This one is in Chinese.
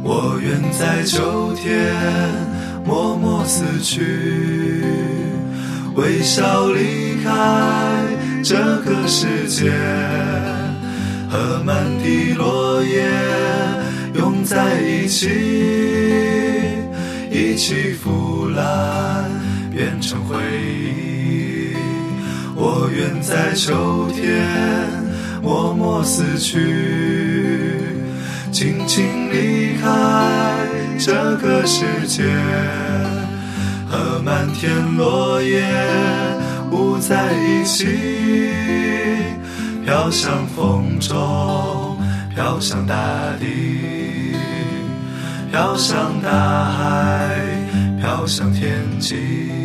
我愿在秋天默默死去，微笑离开这个世界，和满地落叶拥在一起，一起腐烂变成回忆。我愿在秋天默默死去，轻轻离开这个世界，和满天落叶舞在一起，飘向风中，飘向大地，飘向大海，飘向天际。